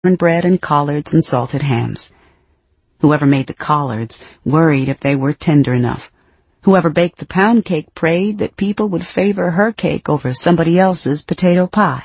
bread and collards and salted hams. Whoever made the collards worried if they were tender enough. Whoever baked the pound cake prayed that people would favor her cake over somebody else's potato pie.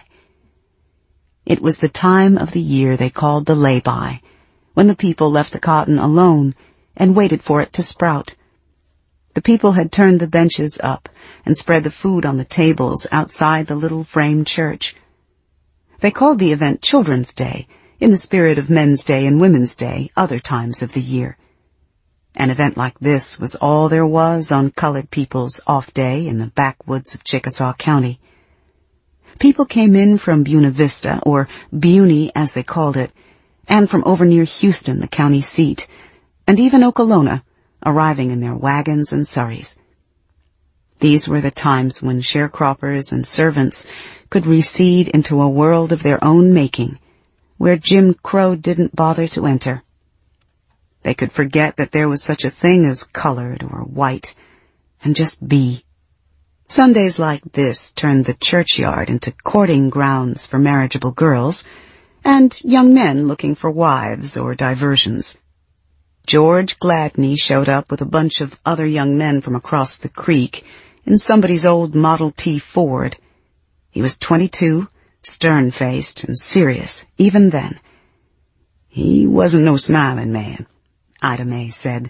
It was the time of the year they called the lay-by, when the people left the cotton alone and waited for it to sprout. The people had turned the benches up and spread the food on the tables outside the little frame church. They called the event Children's Day, in the spirit of Men's Day and Women's Day other times of the year. An event like this was all there was on colored people's off day in the backwoods of Chickasaw County. People came in from Buena Vista, or Buny as they called it, and from over near Houston, the county seat, and even Okolona, arriving in their wagons and surreys. These were the times when sharecroppers and servants could recede into a world of their own making, where Jim Crow didn't bother to enter. They could forget that there was such a thing as colored or white, and just be. Sundays like this turned the churchyard into courting grounds for marriageable girls, and young men looking for wives or diversions. George Gladney showed up with a bunch of other young men from across the creek in somebody's old Model T Ford. He was 22, stern-faced and serious, even then. He wasn't no smiling man, Ida May said.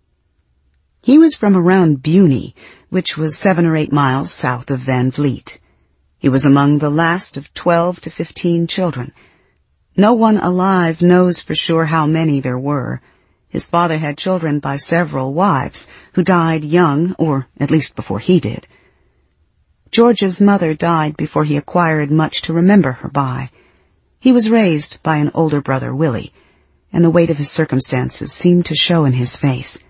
He was from around Buny, which was 7 or 8 miles south of Van Vliet. He was among the last of 12 to 15 children. No one alive knows for sure how many there were. His father had children by several wives, who died young, or at least before he did. George's mother died before he acquired much to remember her by. He was raised by an older brother, Willie, and the weight of his circumstances seemed to show in his face.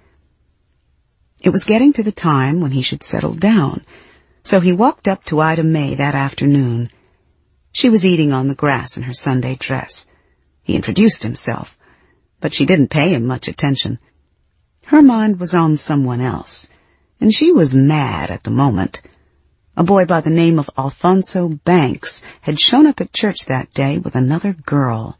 It was getting to the time when he should settle down, so he walked up to Ida May that afternoon. She was eating on the grass in her Sunday dress. He introduced himself, but she didn't pay him much attention. Her mind was on someone else, and she was mad at the moment. A boy by the name of Alfonso Banks had shown up at church that day with another girl.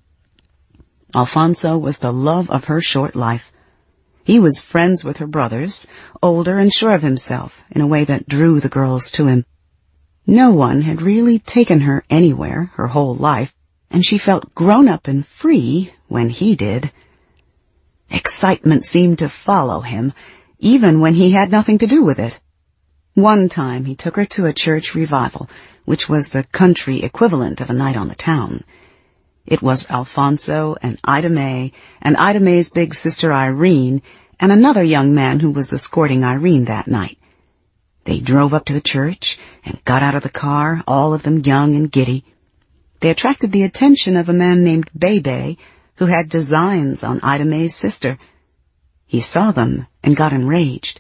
Alfonso was the love of her short life. He was friends with her brothers, older and sure of himself, in a way that drew the girls to him. No one had really taken her anywhere her whole life, and she felt grown up and free when he did. Excitement seemed to follow him, even when he had nothing to do with it. One time he took her to a church revival, which was the country equivalent of a night on the town. It was Alfonso and Ida May's big sister Irene, and another young man who was escorting Irene that night. They drove up to the church and got out of the car, all of them young and giddy. They attracted the attention of a man named Bebe, who had designs on Ida May's sister. He saw them and got enraged.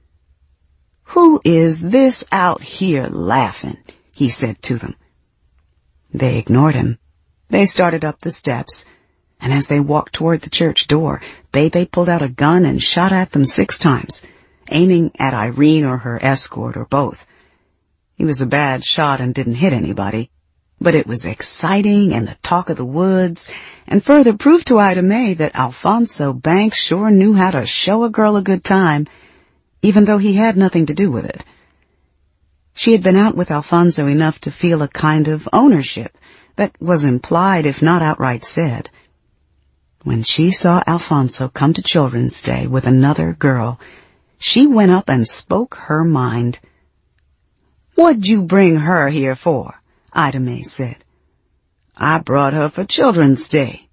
"Who is this out here laughing?" he said to them. They ignored him. They started up the steps, and as they walked toward the church door, Bebe pulled out a gun and shot at them 6 times, aiming at Irene or her escort or both. He was a bad shot and didn't hit anybody, but it was exciting and the talk of the woods, and further proved to Ida May that Alfonso Banks sure knew how to show a girl a good time, even though he had nothing to do with it. She had been out with Alfonso enough to feel a kind of ownership that was implied if not outright said. When she saw Alfonso come to Children's Day with another girl, she went up and spoke her mind. "What'd you bring her here for?" Ida May said. "I brought her for Children's Day."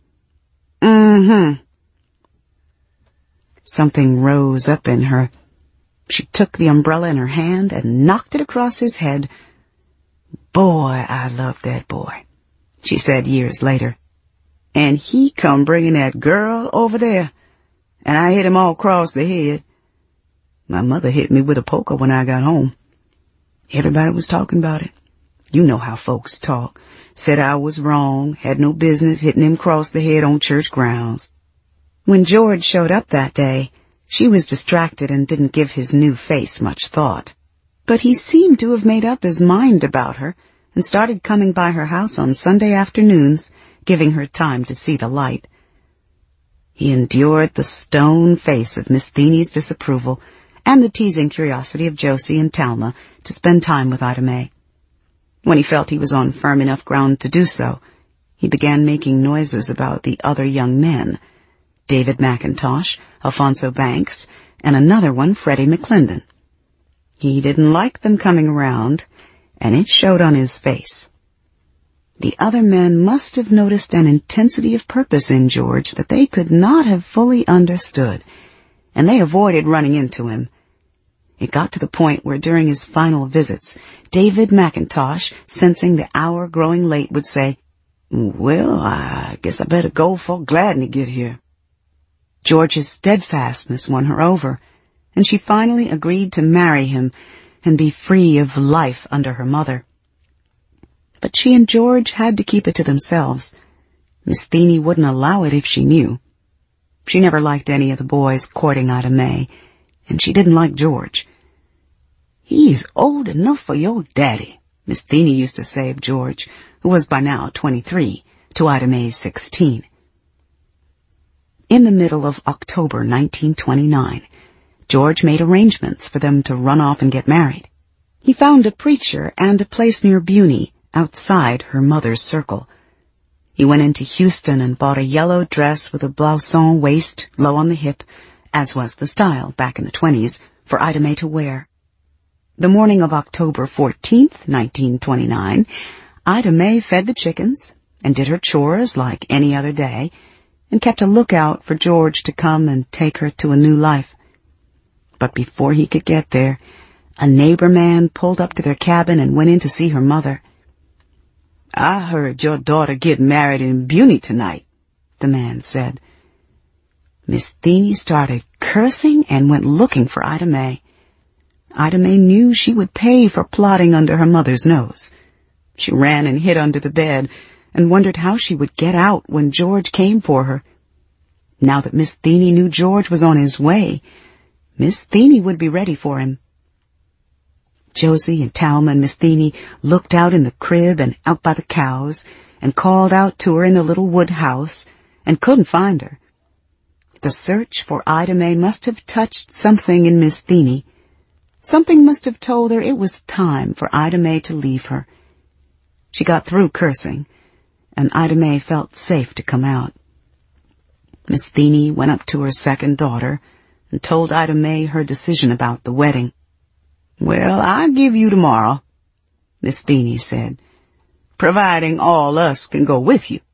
Something rose up in her. She took the umbrella in her hand and knocked it across his head. "Boy, I loved that boy," she said years later. "And he come bringing that girl over there, and I hit him all across the head. My mother hit me with a poker when I got home. Everybody was talking about it. You know how folks talk. Said I was wrong, had no business hitting him across the head on church grounds." When George showed up that day, she was distracted and didn't give his new face much thought. But he seemed to have made up his mind about her and started coming by her house on Sunday afternoons giving her time to see the light. He endured the stone face of Miss Theeney's disapproval and the teasing curiosity of Josie and Talma to spend time with Ida May. When he felt he was on firm enough ground to do so, he began making noises about the other young men, David McIntosh, Alphonso Banks, and another one, Freddie McClendon. He didn't like them coming around, and it showed on his face. The other men must have noticed an intensity of purpose in George that they could not have fully understood, and they avoided running into him. It got to the point where during his final visits, David McIntosh, sensing the hour growing late, would say, "Well, I guess I better go for Gladney get here." George's steadfastness won her over, and she finally agreed to marry him and be free of life under her mother. But she and George had to keep it to themselves. Miss Theeney wouldn't allow it if she knew. She never liked any of the boys courting Ida May, and she didn't like George. "He's old enough for your daddy," Miss Theeney used to say of George, who was by now 23, to Ida May's 16. In the middle of October 1929, George made arrangements for them to run off and get married. He found a preacher and a place near Buney, outside her mother's circle. He went into Houston and bought a yellow dress with a blouson waist low on the hip, as was the style back in the 20s, for Ida May to wear. The morning of October 14th, 1929, Ida May fed the chickens and did her chores like any other day, and kept a lookout for George to come and take her to a new life. But before he could get there, a neighbor man pulled up to their cabin and went in to see her mother. "I heard your daughter get married in Buney tonight," the man said. Miss Theeney started cursing and went looking for Ida May. Ida May knew she would pay for plotting under her mother's nose. She ran and hid under the bed and wondered how she would get out when George came for her. Now that Miss Theeney knew George was on his way, Miss Theeney would be ready for him. Josie and Talma and Miss Theeney looked out in the crib and out by the cows and called out to her in the little wood house and couldn't find her. The search for Ida May must have touched something in Miss Theeney. Something must have told her it was time for Ida May to leave her. She got through cursing, and Ida May felt safe to come out. Miss Theeney went up to her second daughter and told Ida May her decision about the wedding. "Well, I'll give you tomorrow," Miss Theeney said, "providing all us can go with you."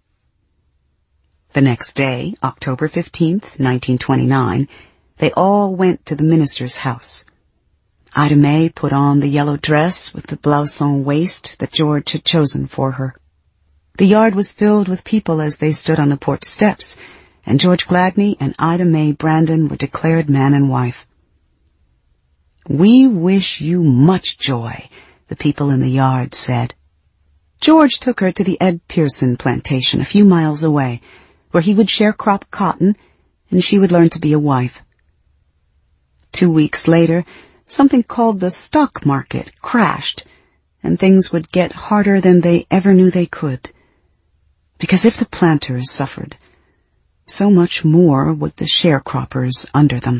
The next day, October 15th, 1929, they all went to the minister's house. Ida May put on the yellow dress with the blouson waist that George had chosen for her. The yard was filled with people as they stood on the porch steps, and George Gladney and Ida May Brandon were declared man and wife. "We wish you much joy," the people in the yard said. George took her to the Ed Pearson plantation a few miles away, where he would sharecrop cotton, and she would learn to be a wife. 2 weeks later, something called the stock market crashed, and things would get harder than they ever knew they could. Because if the planters suffered, so much more would the sharecroppers under them.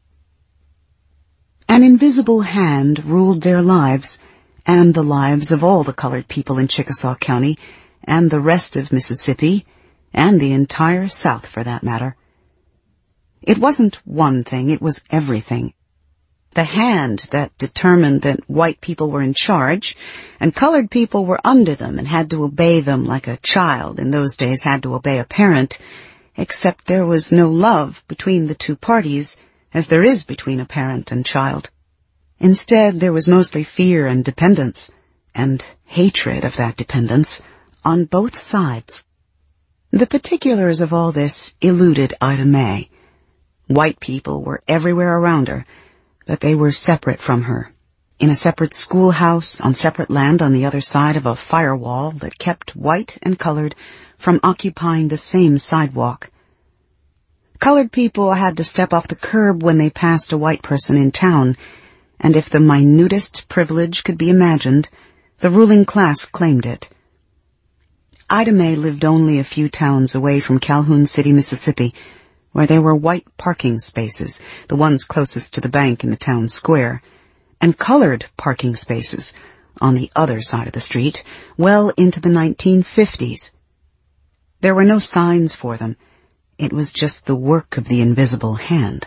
An invisible hand ruled their lives, and the lives of all the colored people in Chickasaw County, and the rest of Mississippi, and the entire South for that matter. It wasn't one thing, it was everything. The hand that determined that white people were in charge, and colored people were under them and had to obey them like a child in those days had to obey a parent, except there was no love between the two parties, as there is between a parent and child. Instead, there was mostly fear and dependence, and hatred of that dependence, on both sides. The particulars of all this eluded Ida May. White people were everywhere around her, but they were separate from her, in a separate schoolhouse on separate land on the other side of a firewall that kept white and colored from occupying the same sidewalk. Colored people had to step off the curb when they passed a white person in town, and if the minutest privilege could be imagined, the ruling class claimed it. Ida May lived only a few towns away from Calhoun City, Mississippi, where there were white parking spaces, the ones closest to the bank in the town square, and colored parking spaces on the other side of the street, well into the 1950s. There were no signs for them. It was just the work of the invisible hand.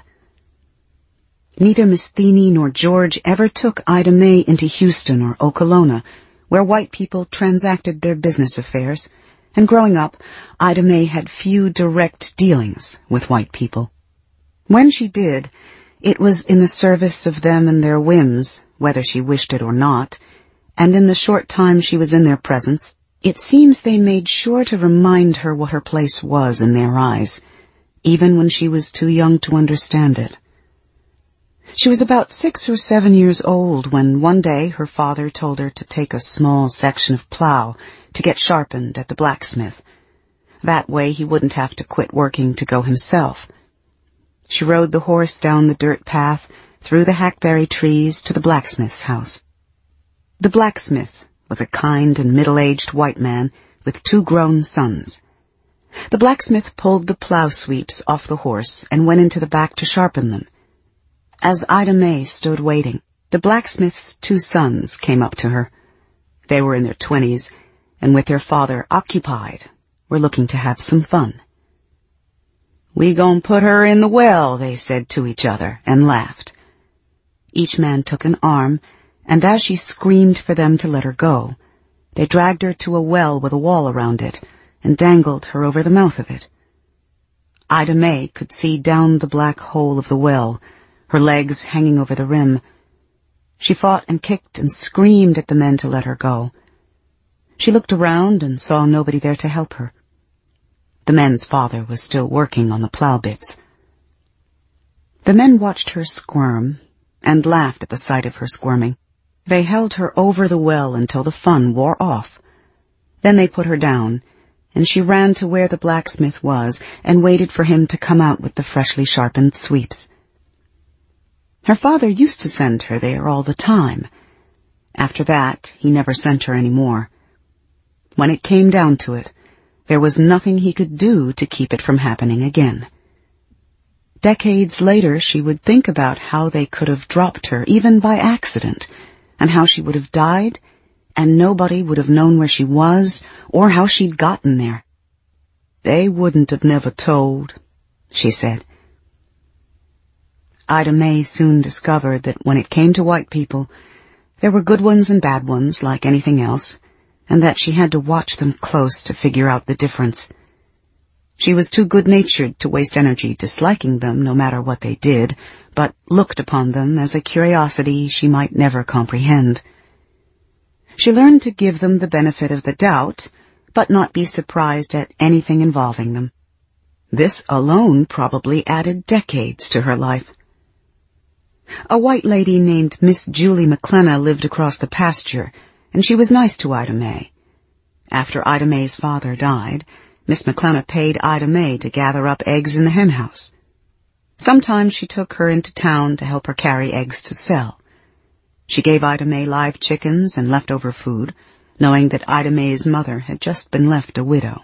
Neither Miss Thiene nor George ever took Ida May into Houston or Okolona, where white people transacted their business affairs, and growing up, Ida May had few direct dealings with white people. When she did, it was in the service of them and their whims, whether she wished it or not, and in the short time she was in their presence, it seems they made sure to remind her what her place was in their eyes, even when she was too young to understand it. She was about 6 or 7 years old when one day her father told her to take a small section of plow to get sharpened at the blacksmith. That way he wouldn't have to quit working to go himself. She rode the horse down the dirt path, through the hackberry trees to the blacksmith's house. The blacksmith was a kind and middle-aged white man with 2 grown sons. The blacksmith pulled the plow sweeps off the horse and went into the back to sharpen them. As Ida May stood waiting, the blacksmith's 2 sons came up to her. They were in their 20s, and with their father occupied, were looking to have some fun. "We gon' put her in the well," they said to each other, and laughed. Each man took an arm, and as she screamed for them to let her go, they dragged her to a well with a wall around it, and dangled her over the mouth of it. Ida May could see down the black hole of the well, her legs hanging over the rim. She fought and kicked and screamed at the men to let her go. She looked around and saw nobody there to help her. The men's father was still working on the plow bits. The men watched her squirm and laughed at the sight of her squirming. They held her over the well until the fun wore off. Then they put her down, and she ran to where the blacksmith was and waited for him to come out with the freshly sharpened sweeps. Her father used to send her there all the time. After that, he never sent her any more. When it came down to it, there was nothing he could do to keep it from happening again. Decades later, she would think about how they could have dropped her, even by accident, and how she would have died, and nobody would have known where she was or how she'd gotten there. "They wouldn't have never told," she said. Ida May soon discovered that when it came to white people, there were good ones and bad ones like anything else, and that she had to watch them close to figure out the difference. She was too good-natured to waste energy disliking them no matter what they did, but looked upon them as a curiosity she might never comprehend. She learned to give them the benefit of the doubt, but not be surprised at anything involving them. This alone probably added decades to her life. A white lady named Miss Julie McClenna lived across the pasture, and she was nice to Ida May. After Ida May's father died, Miss McClenna paid Ida May to gather up eggs in the hen house. Sometimes she took her into town to help her carry eggs to sell. She gave Ida May live chickens and leftover food, knowing that Ida May's mother had just been left a widow.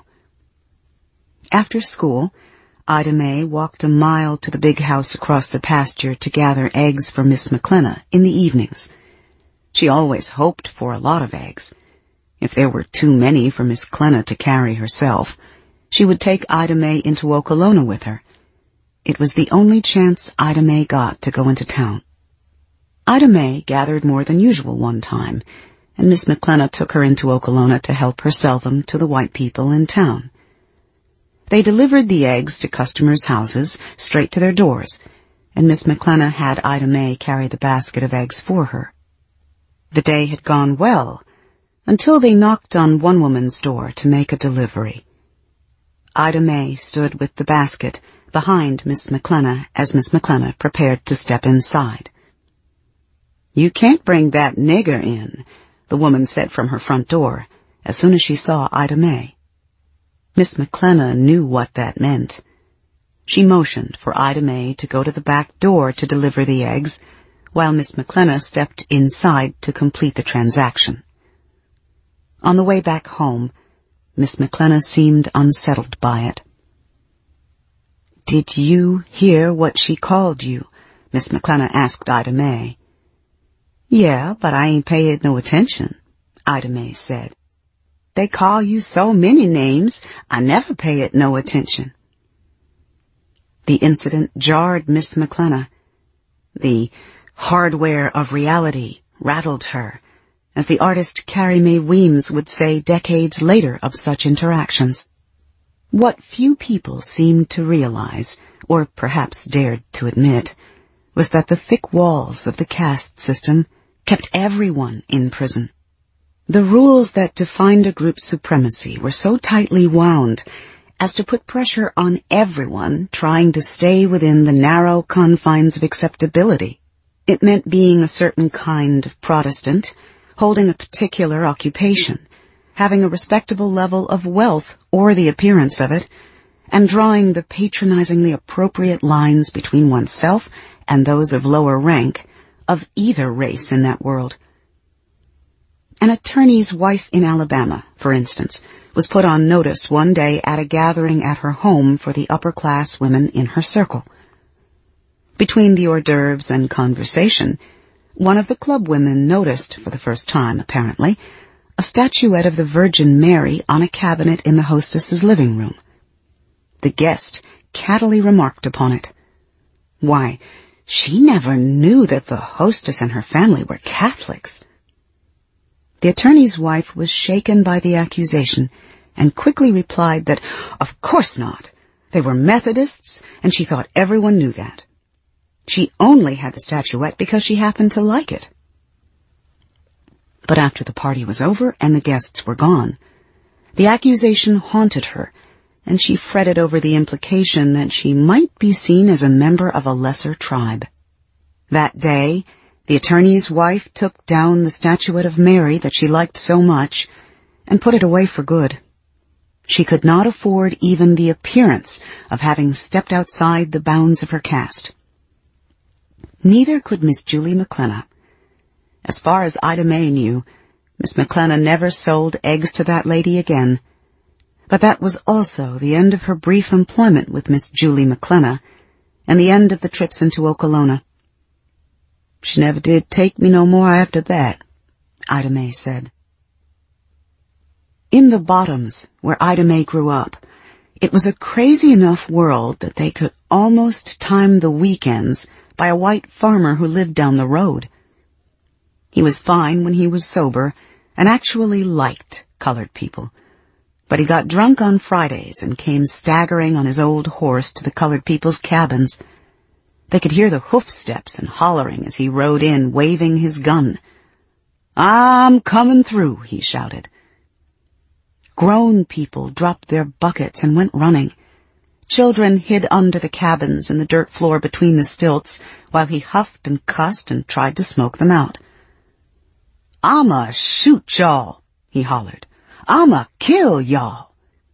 After school, Ida May walked a mile to the big house across the pasture to gather eggs for Miss McClenna in the evenings. She always hoped for a lot of eggs. If there were too many for Miss McClenna to carry herself, she would take Ida May into Okolona with her. It was the only chance Ida May got to go into town. Ida May gathered more than usual one time, and Miss McClenna took her into Okolona to help her sell them to the white people in town. They delivered the eggs to customers' houses, straight to their doors, and Miss McClenna had Ida May carry the basket of eggs for her. The day had gone well, until they knocked on one woman's door to make a delivery. Ida May stood with the basket behind Miss McClenna as Miss McClenna prepared to step inside. "You can't bring that nigger in," the woman said from her front door, as soon as she saw Ida May. Miss McClenna knew what that meant. She motioned for Ida May to go to the back door to deliver the eggs, while Miss McClenna stepped inside to complete the transaction. On the way back home, Miss McClenna seemed unsettled by it. "Did you hear what she called you?" Miss McClenna asked Ida May. "Yeah, but I ain't paid no attention," Ida May said. "They call you so many names, I never pay it no attention." The incident jarred Miss McClenna. The hardware of reality rattled her, as the artist Carrie Mae Weems would say decades later of such interactions. What few people seemed to realize, or perhaps dared to admit, was that the thick walls of the caste system kept everyone in prison. The rules that defined a group's supremacy were so tightly wound as to put pressure on everyone trying to stay within the narrow confines of acceptability. It meant being a certain kind of Protestant, holding a particular occupation, having a respectable level of wealth or the appearance of it, and drawing the patronizingly appropriate lines between oneself and those of lower rank of either race in that world. An attorney's wife in Alabama, for instance, was put on notice one day at a gathering at her home for the upper-class women in her circle. Between the hors d'oeuvres and conversation, one of the club women noticed, for the first time apparently, a statuette of the Virgin Mary on a cabinet in the hostess's living room. The guest cattily remarked upon it. Why, she never knew that the hostess and her family were Catholics. The attorney's wife was shaken by the accusation and quickly replied that, of course not. They were Methodists, and she thought everyone knew that. She only had the statuette because she happened to like it. But after the party was over and the guests were gone, the accusation haunted her, and she fretted over the implication that she might be seen as a member of a lesser tribe. That day, the attorney's wife took down the statuette of Mary that she liked so much and put it away for good. She could not afford even the appearance of having stepped outside the bounds of her caste. Neither could Miss Julie McClenna. As far as Ida May knew, Miss McClenna never sold eggs to that lady again. But that was also the end of her brief employment with Miss Julie McClenna and the end of the trips into Okolona. "She never did take me no more after that," Ida May said. In the Bottoms, where Ida May grew up, it was a crazy enough world that they could almost time the weekends by a white farmer who lived down the road. He was fine when he was sober and actually liked colored people, but he got drunk on Fridays and came staggering on his old horse to the colored people's cabins. They could hear the hoof steps and hollering as he rode in, waving his gun. "I'm coming through," he shouted. Grown people dropped their buckets and went running. Children hid under the cabins in the dirt floor between the stilts while he huffed and cussed and tried to smoke them out. "I'ma shoot y'all," he hollered. "I'ma kill y'all."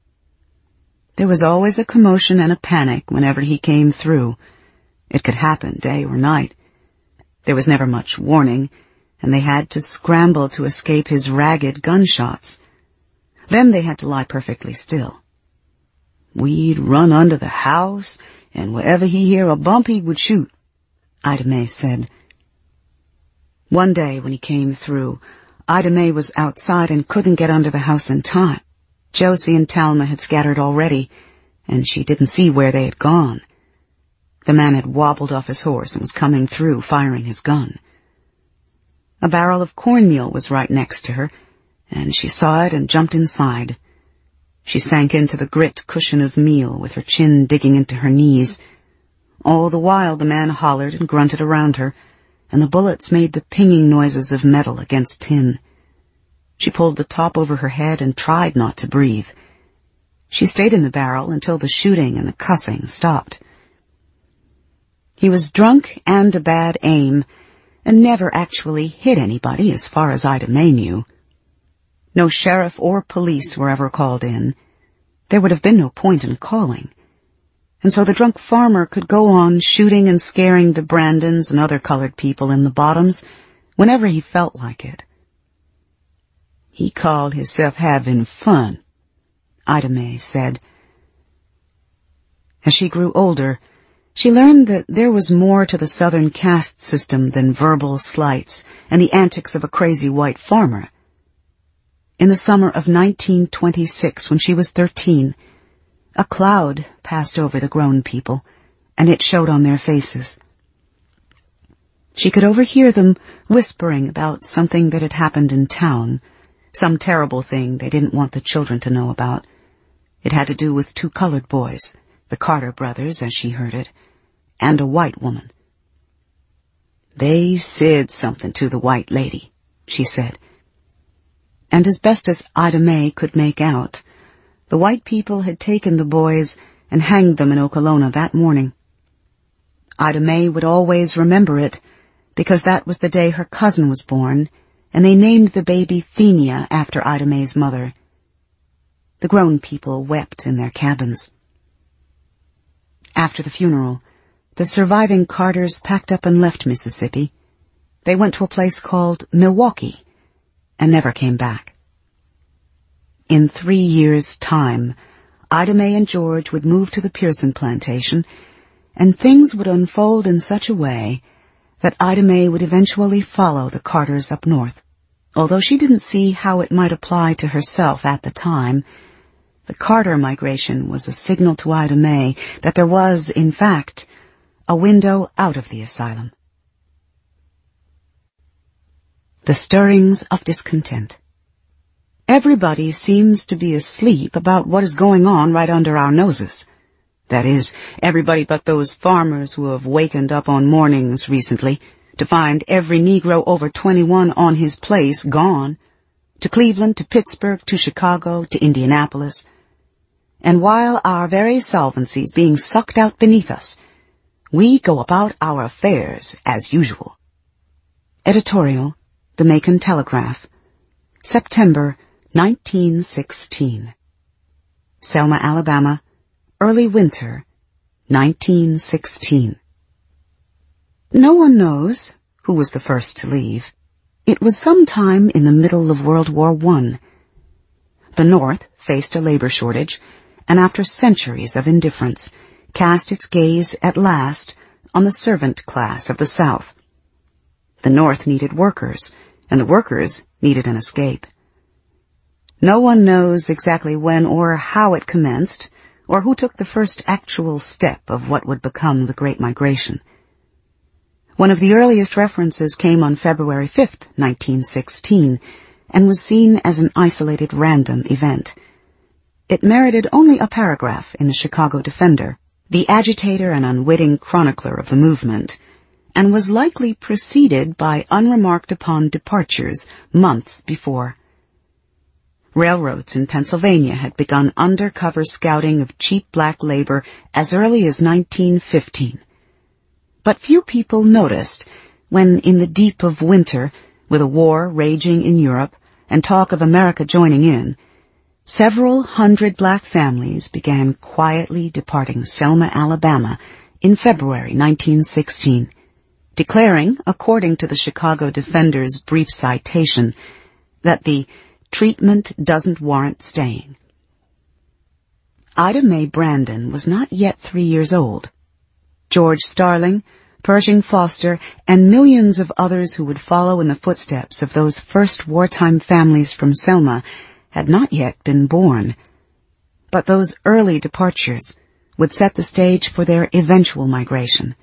There was always a commotion and a panic whenever he came through. It could happen day or night. There was never much warning, and they had to scramble to escape his ragged gunshots. Then they had to lie perfectly still. "We'd run under the house, and wherever he hear a bump he would shoot," Ida May said. One day when he came through, Ida May was outside and couldn't get under the house in time. Josie and Talma had scattered already, and she didn't see where they had gone. The man had wobbled off his horse and was coming through, firing his gun. A barrel of cornmeal was right next to her, and she saw it and jumped inside. She sank into the grit cushion of meal with her chin digging into her knees. All the while the man hollered and grunted around her, and the bullets made the pinging noises of metal against tin. She pulled the top over her head and tried not to breathe. She stayed in the barrel until the shooting and the cussing stopped. He was drunk and a bad aim, and never actually hit anybody as far as Ida May knew. No sheriff or police were ever called in. There would have been no point in calling. And so the drunk farmer could go on shooting and scaring the Brandons and other colored people in the Bottoms whenever he felt like it. He called himself having fun, Ida May said. As she grew older, she learned that there was more to the Southern caste system than verbal slights and the antics of a crazy white farmer. In the summer of 1926, when she was 13, a cloud passed over the grown people, and it showed on their faces. She could overhear them whispering about something that had happened in town, some terrible thing they didn't want the children to know about. It had to do with two colored boys, the Carter brothers, as she heard it, and a white woman. "They said something to the white lady," she said. And as best as Ida May could make out, the white people had taken the boys and hanged them in Okolona that morning. Ida May would always remember it, because that was the day her cousin was born, and they named the baby Thenia after Ida May's mother. The grown people wept in their cabins. After the funeral, the surviving Carters packed up and left Mississippi. They went to a place called Milwaukee, and never came back. In 3 years' time, Ida May and George would move to the Pearson plantation, and things would unfold in such a way that Ida May would eventually follow the Carters up north. Although she didn't see how it might apply to herself at the time, the Carter migration was a signal to Ida May that there was, in fact, a window out of the asylum. The stirrings of discontent. Everybody seems to be asleep about what is going on right under our noses. That is, everybody but those farmers who have wakened up on mornings recently to find every Negro over 21 on his place gone, to Cleveland, to Pittsburgh, to Chicago, to Indianapolis. And while our very solvency is being sucked out beneath us, we go about our affairs as usual. Editorial, The Macon Telegraph, September 1916. Selma, Alabama, early winter, 1916. No one knows who was the first to leave. It was sometime in the middle of World War I. The North faced a labor shortage, and after centuries of indifference, cast its gaze at last on the servant class of the South. The North needed workers, and the workers needed an escape. No one knows exactly when or how it commenced, or who took the first actual step of what would become the Great Migration. One of the earliest references came on February 5th, 1916, and was seen as an isolated random event. It merited only a paragraph in the Chicago Defender, the agitator and unwitting chronicler of the movement, and was likely preceded by unremarked-upon departures months before. Railroads in Pennsylvania had begun undercover scouting of cheap black labor as early as 1915. But few people noticed when, in the deep of winter, with a war raging in Europe and talk of America joining in, several hundred black families began quietly departing Selma, Alabama, in February 1916, declaring, according to the Chicago Defender's brief citation, that the treatment doesn't warrant staying. Ida May Brandon was not yet 3 years old. George Starling, Pershing Foster, and millions of others who would follow in the footsteps of those first wartime families from Selma had not yet been born. But those early departures would set the stage for their eventual migration.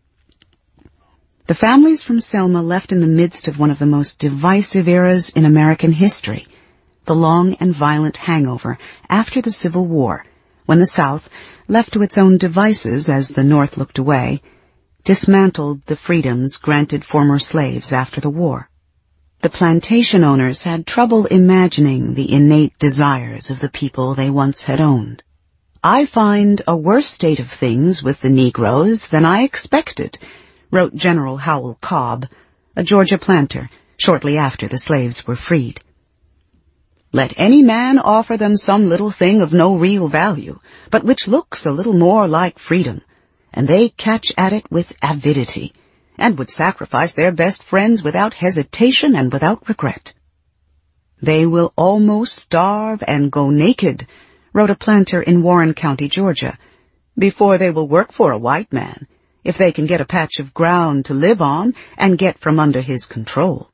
The families from Selma left in the midst of one of the most divisive eras in American history, the long and violent hangover after the Civil War, when the South, left to its own devices as the North looked away, dismantled the freedoms granted former slaves after the war. The plantation owners had trouble imagining the innate desires of the people they once had owned. "I find a worse state of things with the Negroes than I expected," wrote General Howell Cobb, a Georgia planter, shortly after the slaves were freed. "Let any man offer them some little thing of no real value, but which looks a little more like freedom, and they catch at it with avidity, and would sacrifice their best friends without hesitation and without regret. They will almost starve and go naked wrote a planter in Warren County, Georgia, "Before they will work for a white man, if they can get a patch of ground to live on and get from under his control."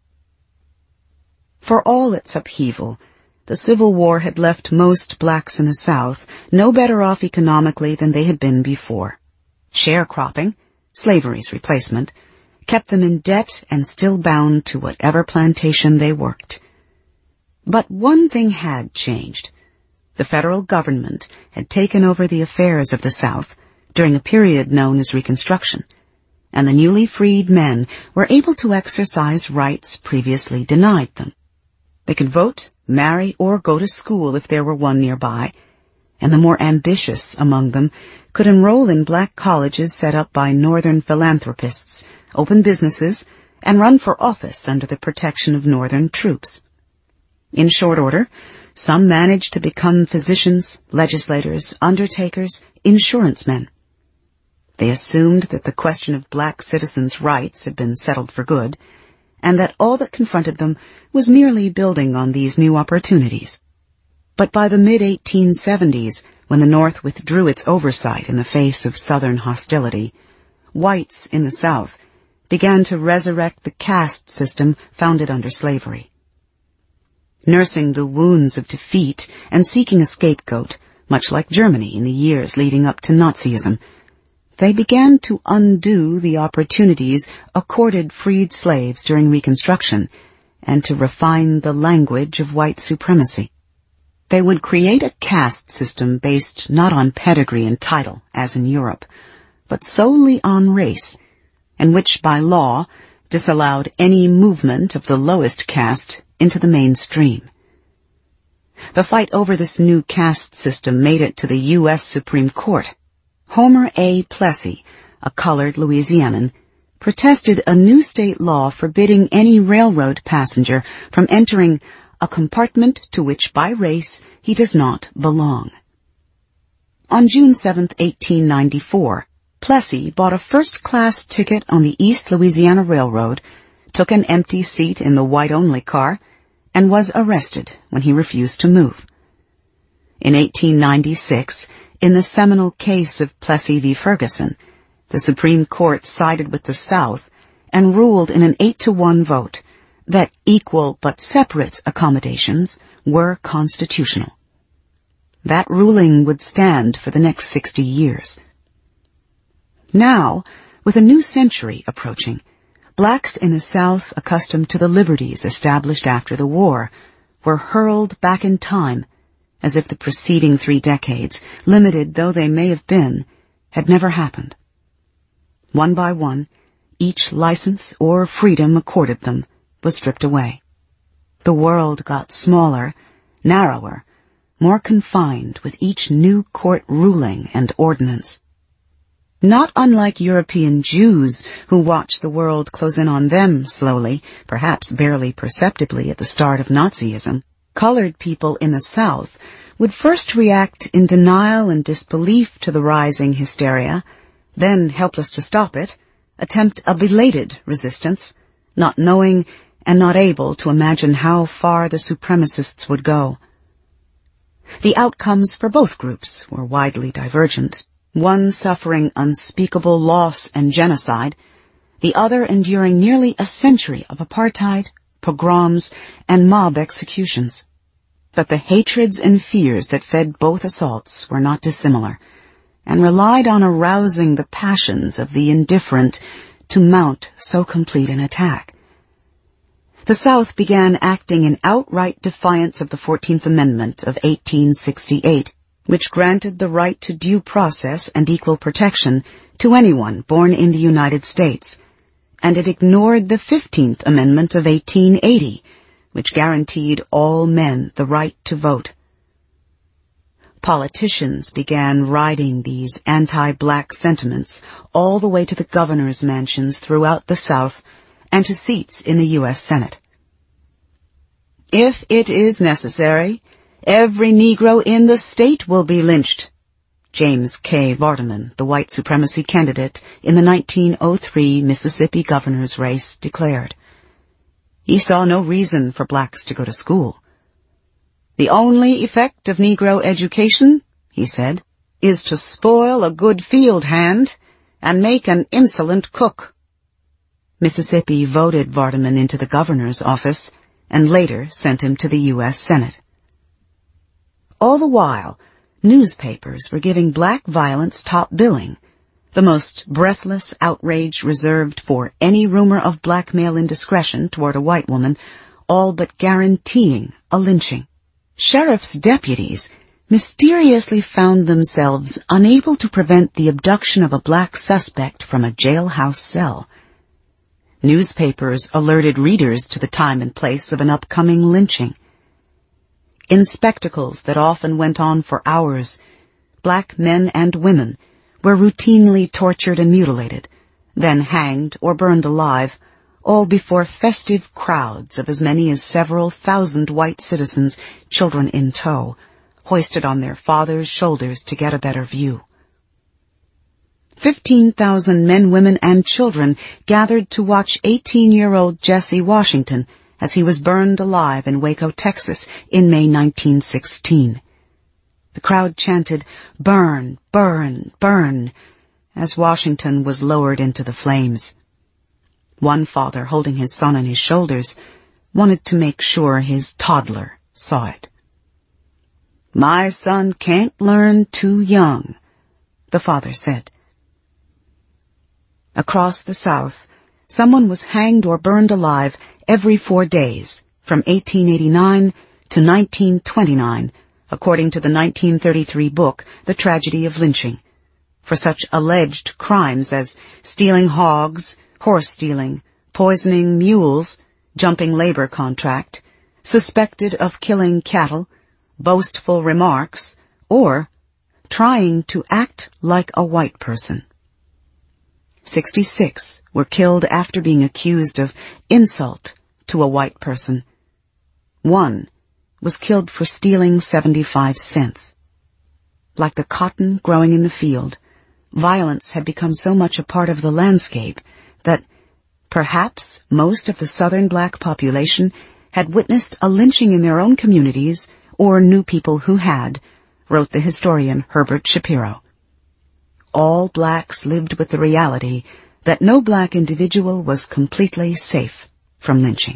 For all its upheaval, the Civil War had left most blacks in the South no better off economically than they had been before. Sharecropping, slavery's replacement, kept them in debt and still bound to whatever plantation they worked. But one thing had changed. The federal government had taken over the affairs of the South during a period known as Reconstruction, and the newly freed men were able to exercise rights previously denied them. They could vote, marry, or go to school if there were one nearby, and the more ambitious among them could enroll in black colleges set up by Northern philanthropists, open businesses, and run for office under the protection of Northern troops. In short order, some managed to become physicians, legislators, undertakers, insurance men. They assumed that the question of black citizens' rights had been settled for good, and that all that confronted them was merely building on these new opportunities. But by the mid-1870s, when the North withdrew its oversight in the face of Southern hostility, whites in the South began to resurrect the caste system founded under slavery. Nursing the wounds of defeat and seeking a scapegoat, much like Germany in the years leading up to Nazism, they began to undo the opportunities accorded freed slaves during Reconstruction and to refine the language of white supremacy. They would create a caste system based not on pedigree and title, as in Europe, but solely on race, and which by law disallowed any movement of the lowest caste into the mainstream. The fight over this new caste system made it to the U.S. Supreme Court. Homer A. Plessy, a colored Louisianan, protested a new state law forbidding any railroad passenger from entering a compartment to which by race he does not belong. On June 7, 1894, Plessy bought a first-class ticket on the East Louisiana Railroad, took an empty seat in the white-only car, and was arrested when he refused to move. In 1896, in the seminal case of Plessy v. Ferguson, the Supreme Court sided with the South and ruled in an 8-1 vote that equal but separate accommodations were constitutional. That ruling would stand for the next 60 years. Now, with a new century approaching, blacks in the South, accustomed to the liberties established after the war, were hurled back in time as if the preceding 3 decades, limited though they may have been, had never happened. One by one, each license or freedom accorded them was stripped away. The world got smaller, narrower, more confined with each new court ruling and ordinance. Not unlike European Jews who watched the world close in on them slowly, perhaps barely perceptibly at the start of Nazism, colored people in the South would first react in denial and disbelief to the rising hysteria, then, helpless to stop it, attempt a belated resistance, not knowing and not able to imagine how far the supremacists would go. The outcomes for both groups were widely divergent, one suffering unspeakable loss and genocide, the other enduring nearly a century of apartheid, pogroms, and mob executions. But the hatreds and fears that fed both assaults were not dissimilar, and relied on arousing the passions of the indifferent to mount so complete an attack. The South began acting in outright defiance of the 14th Amendment of 1868, which granted the right to due process and equal protection to anyone born in the United States, and it ignored the 15th Amendment of 1880, which guaranteed all men the right to vote. Politicians began riding these anti-black sentiments all the way to the governor's mansions throughout the South and to seats in the U.S. Senate. If it is necessary, every Negro in the state will be lynched, James K. Vardaman, the white supremacy candidate in the 1903 Mississippi governor's race, declared. He saw no reason for blacks to go to school. "The only effect of Negro education," he said, "is to spoil a good field hand and make an insolent cook." Mississippi voted Vardaman into the governor's office and later sent him to the U.S. Senate. All the while, newspapers were giving black violence top billing, the most breathless outrage reserved for any rumor of blackmail indiscretion toward a white woman, all but guaranteeing a lynching. Sheriff's deputies mysteriously found themselves unable to prevent the abduction of a black suspect from a jailhouse cell. Newspapers alerted readers to the time and place of an upcoming lynching. In spectacles that often went on for hours, black men and women were routinely tortured and mutilated, then hanged or burned alive, all before festive crowds of as many as several thousand white citizens, children in tow, hoisted on their fathers' shoulders to get a better view. 15,000 men, women, and children gathered to watch 18-year-old Jesse Washington as he was burned alive in Waco, Texas in May 1916. The crowd chanted, "Burn, burn, burn," as Washington was lowered into the flames. One father, holding his son on his shoulders, wanted to make sure his toddler saw it. "My son can't learn too young," the father said. Across the South, someone was hanged or burned alive every 4 days, from 1889 to 1929, according to the 1933 book, The Tragedy of Lynching, for such alleged crimes as stealing hogs, horse stealing, poisoning mules, jumping labor contract, suspected of killing cattle, boastful remarks, or trying to act like a white person. 66 were killed after being accused of insult to a white person. One was killed for stealing 75 cents. Like the cotton growing in the field, violence had become so much a part of the landscape that perhaps most of the Southern black population had witnessed a lynching in their own communities or knew people who had, wrote the historian Herbert Shapiro. All blacks lived with the reality that no black individual was completely safe from lynching.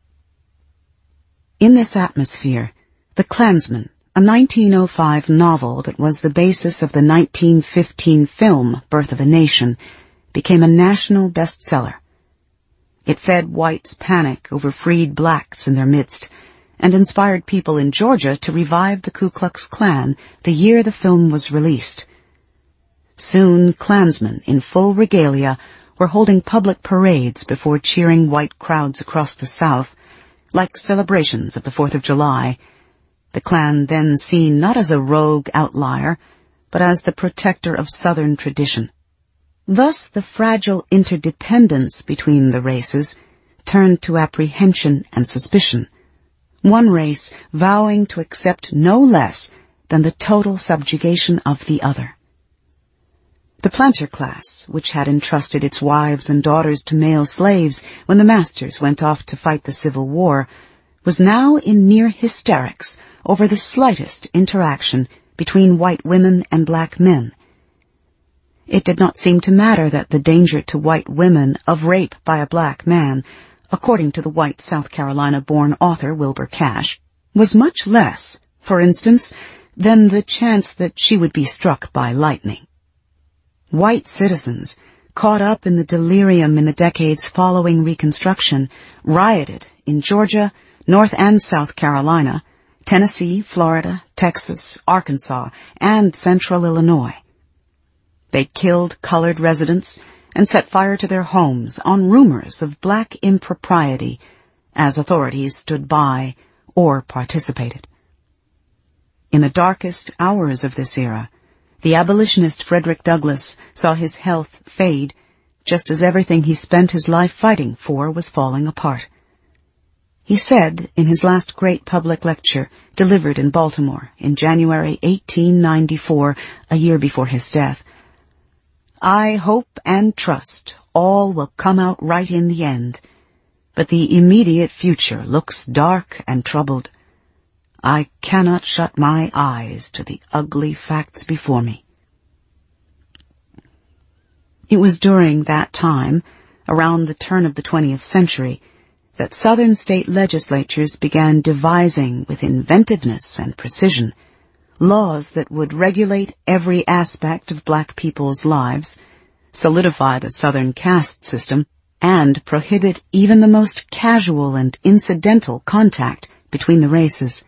In this atmosphere, The Klansman, a 1905 novel that was the basis of the 1915 film Birth of a Nation, became a national bestseller. It fed whites' panic over freed blacks in their midst and inspired people in Georgia to revive the Ku Klux Klan the year the film was released. Soon, Klansmen in full regalia were holding public parades before cheering white crowds across the South, like celebrations of the 4th of July, the Klan then seen not as a rogue outlier, but as the protector of Southern tradition. Thus, the fragile interdependence between the races turned to apprehension and suspicion, one race vowing to accept no less than the total subjugation of the other. The planter class, which had entrusted its wives and daughters to male slaves when the masters went off to fight the Civil War, was now in near hysterics over the slightest interaction between white women and black men. It did not seem to matter that the danger to white women of rape by a black man, according to the white South Carolina-born author Wilbur Cash, was much less, for instance, than the chance that she would be struck by lightning. White citizens, caught up in the delirium in the decades following Reconstruction, rioted in Georgia, North and South Carolina, Tennessee, Florida, Texas, Arkansas, and Central Illinois. They killed colored residents and set fire to their homes on rumors of black impropriety as authorities stood by or participated. In the darkest hours of this era, the abolitionist Frederick Douglass saw his health fade, just as everything he spent his life fighting for was falling apart. He said in his last great public lecture, delivered in Baltimore in January 1894, a year before his death, "I hope and trust all will come out right in the end, but the immediate future looks dark and troubled. I cannot shut my eyes to the ugly facts before me. It was during that time, around the turn of the 20th century, that Southern state legislatures began devising with inventiveness and precision laws that would regulate every aspect of black people's lives, solidify the Southern caste system, and prohibit even the most casual and incidental contact between the races.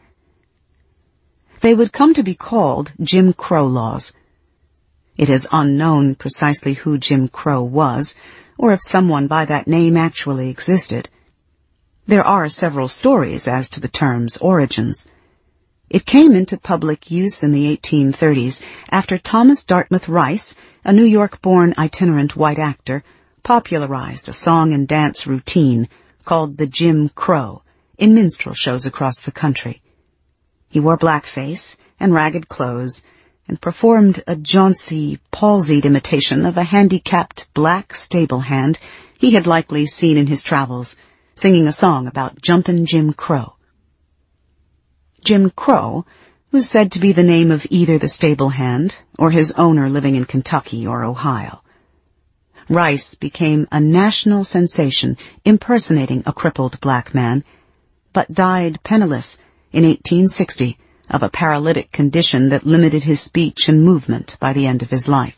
They would come to be called Jim Crow laws. It is unknown precisely who Jim Crow was, or if someone by that name actually existed. There are several stories as to the term's origins. It came into public use in the 1830s after Thomas Dartmouth Rice, a New York-born itinerant white actor, popularized a song and dance routine called the Jim Crow in minstrel shows across the country. He wore blackface and ragged clothes and performed a jaunty, palsied imitation of a handicapped black stable hand he had likely seen in his travels, singing a song about jumpin' Jim Crow. Jim Crow was said to be the name of either the stable hand or his owner living in Kentucky or Ohio. Rice became a national sensation impersonating a crippled black man, but died penniless in 1860 of a paralytic condition that limited his speech and movement by the end of his life.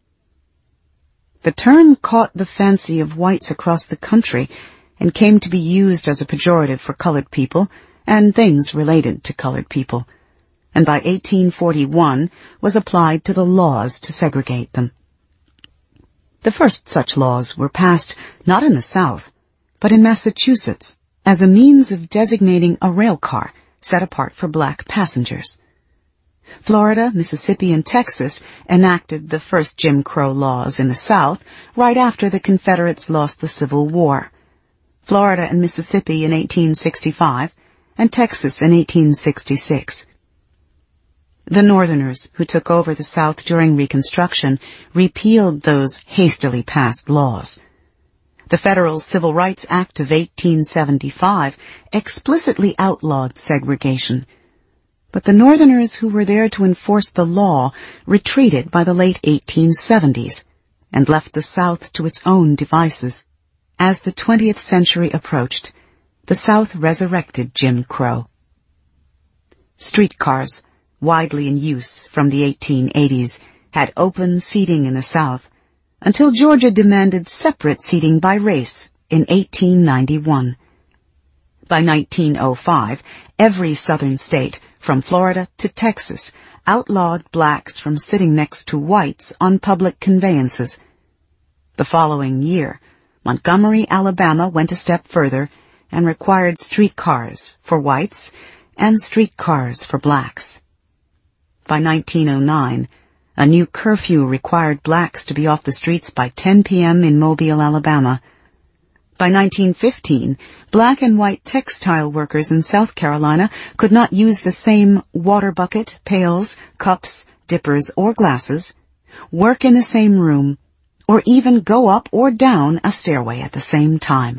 The term caught the fancy of whites across the country and came to be used as a pejorative for colored people and things related to colored people, and by 1841 was applied to the laws to segregate them. The first such laws were passed not in the South, but in Massachusetts as a means of designating a rail car set apart for black passengers. Florida, Mississippi, and Texas enacted the first Jim Crow laws in the South right after the Confederates lost the Civil War. Florida and Mississippi in 1865, and Texas in 1866. The Northerners who took over the South during Reconstruction repealed those hastily passed laws. The Federal Civil Rights Act of 1875 explicitly outlawed segregation, but the Northerners who were there to enforce the law retreated by the late 1870s and left the South to its own devices. As the 20th century approached, the South resurrected Jim Crow. Streetcars, widely in use from the 1880s, had open seating in the South, until Georgia demanded separate seating by race in 1891. By 1905, every Southern state, from Florida to Texas, outlawed blacks from sitting next to whites on public conveyances. The following year, Montgomery, Alabama went a step further and required streetcars for whites and streetcars for blacks. By 1909, a new curfew required blacks to be off the streets by 10 p.m. in Mobile, Alabama. By 1915, black and white textile workers in South Carolina could not use the same water bucket, pails, cups, dippers, or glasses, work in the same room, or even go up or down a stairway at the same time.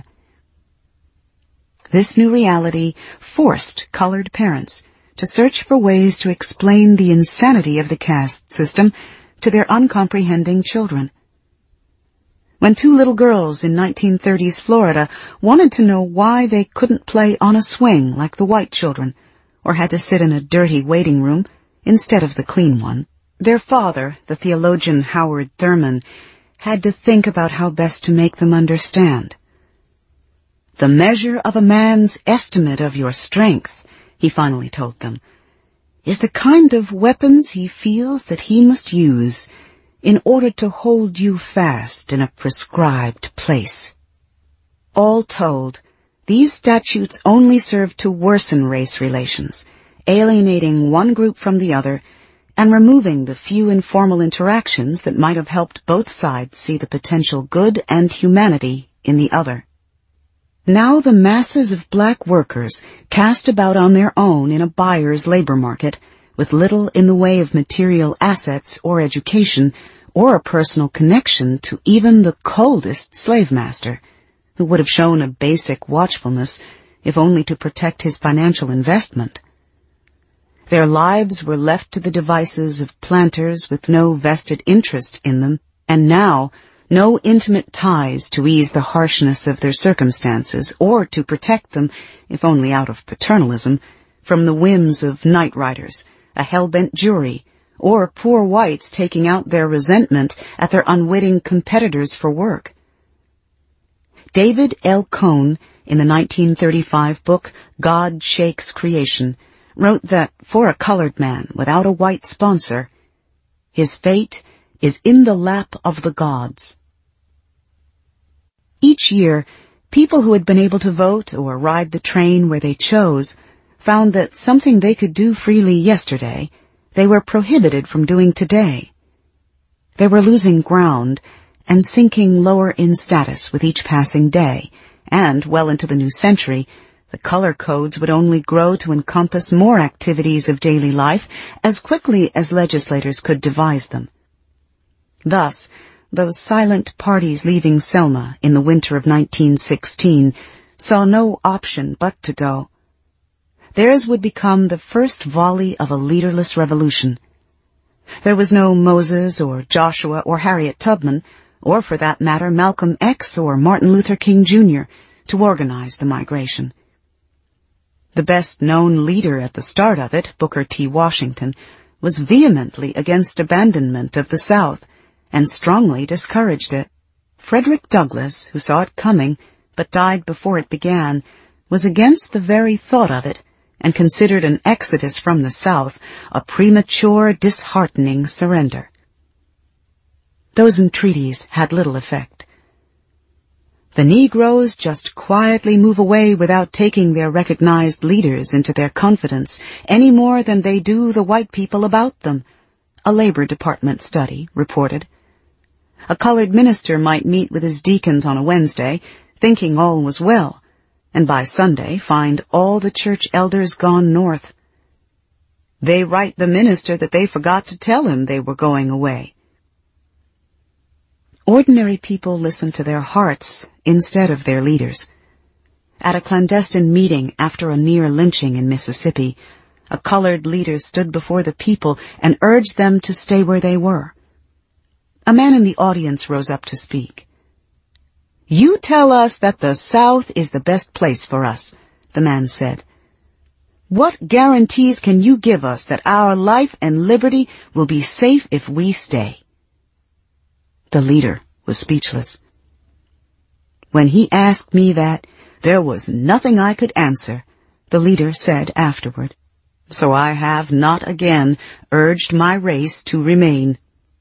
This new reality forced colored parents to search for ways to explain the insanity of the caste system to their uncomprehending children. When two little girls in 1930s Florida wanted to know why they couldn't play on a swing like the white children, or had to sit in a dirty waiting room instead of the clean one, their father, the theologian Howard Thurman, had to think about how best to make them understand. "The measure of a man's estimate of your strength," he finally told them, "is the kind of weapons he feels that he must use in order to hold you fast in a prescribed place." All told, these statutes only served to worsen race relations, alienating one group from the other and removing the few informal interactions that might have helped both sides see the potential good and humanity in the other. Now the masses of black workers cast about on their own in a buyer's labor market, with little in the way of material assets or education, or a personal connection to even the coldest slave master, who would have shown a basic watchfulness if only to protect his financial investment. Their lives were left to the devices of planters with no vested interest in them, and now no intimate ties to ease the harshness of their circumstances or to protect them, if only out of paternalism, from the whims of night riders, a hell-bent jury, or poor whites taking out their resentment at their unwitting competitors for work. David L. Cohn, in the 1935 book God Shakes Creation, wrote that for a colored man without a white sponsor, his fate is in the lap of the gods. Each year, people who had been able to vote or ride the train where they chose found that something they could do freely yesterday, they were prohibited from doing today. They were losing ground and sinking lower in status with each passing day, and well into the new century, the color codes would only grow to encompass more activities of daily life as quickly as legislators could devise them. Thus, those silent parties leaving Selma in the winter of 1916 saw no option but to go. Theirs would become the first volley of a leaderless revolution. There was no Moses or Joshua or Harriet Tubman, or for that matter Malcolm X or Martin Luther King Jr., to organize the migration. The best-known leader at the start of it, Booker T. Washington, was vehemently against abandonment of the South and strongly discouraged it. Frederick Douglass, who saw it coming but died before it began, was against the very thought of it and considered an exodus from the South a premature, disheartening surrender. Those entreaties had little effect. The Negroes just quietly move away without taking their recognized leaders into their confidence any more than they do the white people about them, a Labor Department study reported. A colored minister might meet with his deacons on a Wednesday, thinking all was well, and by Sunday find all the church elders gone north. They write the minister that they forgot to tell him they were going away. Ordinary people listen to their hearts instead of their leaders. At a clandestine meeting after a near lynching in Mississippi, a colored leader stood before the people and urged them to stay where they were. A man in the audience rose up to speak. "You tell us that the South is the best place for us," the man said. "What guarantees can you give us that our life and liberty will be safe if we stay?" The leader was speechless. "When he asked me that, there was nothing I could answer," the leader said afterward. "So I have not again urged my race to remain."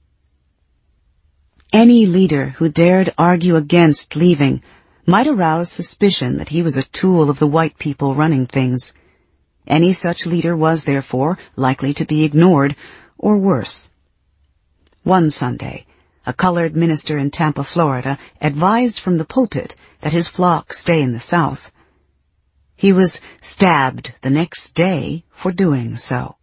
Any leader who dared argue against leaving might arouse suspicion that he was a tool of the white people running things. Any such leader was, therefore, likely to be ignored, or worse. One Sunday, a colored minister in Tampa, Florida, advised from the pulpit that his flock stay in the South. He was stabbed the next day for doing so.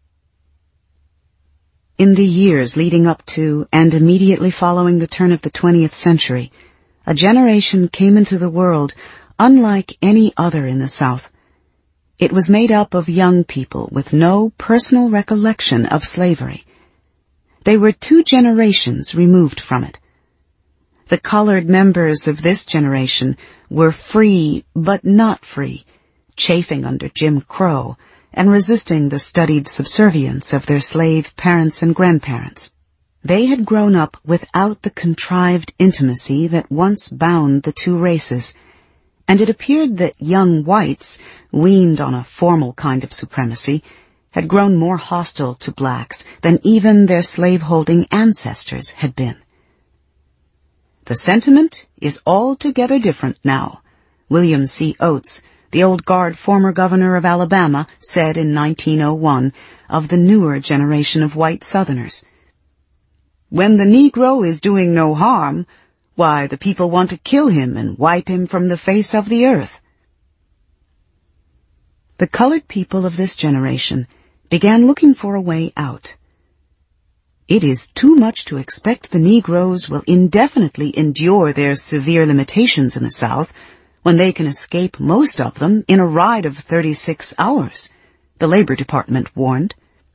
In the years leading up to and immediately following the turn of the 20th century, a generation came into the world unlike any other in the South. It was made up of young people with no personal recollection of slavery. They were 2 generations removed from it. The colored members of this generation were free but not free, chafing under Jim Crow, and resisting the studied subservience of their slave parents and grandparents. They had grown up without the contrived intimacy that once bound the 2 races, and it appeared that young whites, weaned on a formal kind of supremacy, had grown more hostile to blacks than even their slave-holding ancestors had been. The sentiment is altogether different now, William C. Oates, the old guard former governor of Alabama, said in 1901 of the newer generation of white Southerners. "When the Negro is doing no harm, why, the people want to kill him and wipe him from the face of the earth." The colored people of this generation began looking for a way out. It is too much to expect the Negroes will indefinitely endure their severe limitations in the South, when they can escape most of them in a ride of 36 hours, the Labor Department warned.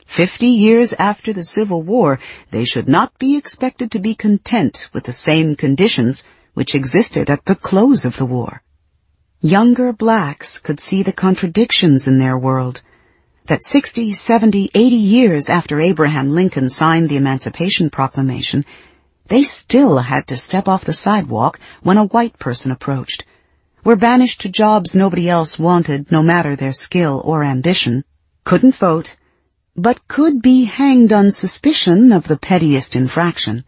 50 years after the Civil War, they should not be expected to be content with the same conditions which existed at the close of the war. Younger blacks could see the contradictions in their world, that 60, 70, 80 years after Abraham Lincoln signed the Emancipation Proclamation, they still had to step off the sidewalk when a white person approached, were banished to jobs nobody else wanted, no matter their skill or ambition, couldn't vote, but could be hanged on suspicion of the pettiest infraction.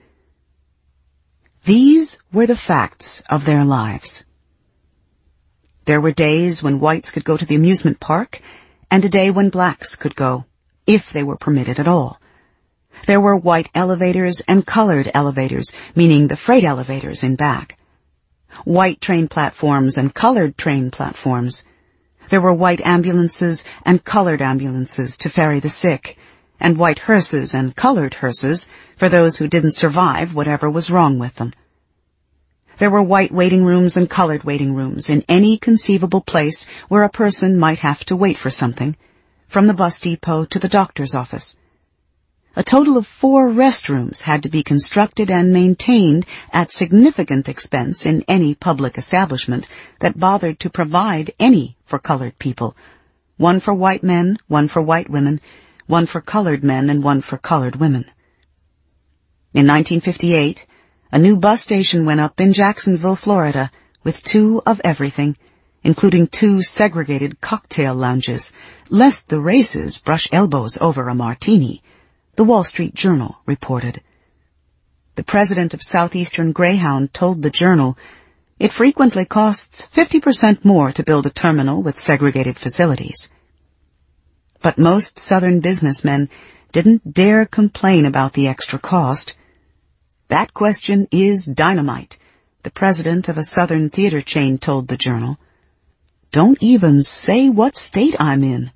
These were the facts of their lives. There were days when whites could go to the amusement park, and a day when blacks could go, if they were permitted at all. There were white elevators and colored elevators, meaning the freight elevators in back. White train platforms and colored train platforms. There were white ambulances and colored ambulances to ferry the sick, and white hearses and colored hearses for those who didn't survive whatever was wrong with them. There were white waiting rooms and colored waiting rooms in any conceivable place where a person might have to wait for something, from the bus depot to the doctor's office. A total of 4 restrooms had to be constructed and maintained at significant expense in any public establishment that bothered to provide any for colored people. 1 for white men, 1 for white women, 1 for colored men, and 1 for colored women. In 1958, a new bus station went up in Jacksonville, Florida, with 2 of everything, including 2 segregated cocktail lounges, lest the races brush elbows over a martini, the Wall Street Journal reported. The president of Southeastern Greyhound told the Journal, "It frequently costs 50% more to build a terminal with segregated facilities." But most Southern businessmen didn't dare complain about the extra cost. "That question is dynamite," the president of a Southern theater chain told the Journal. "Don't even say what state I'm in."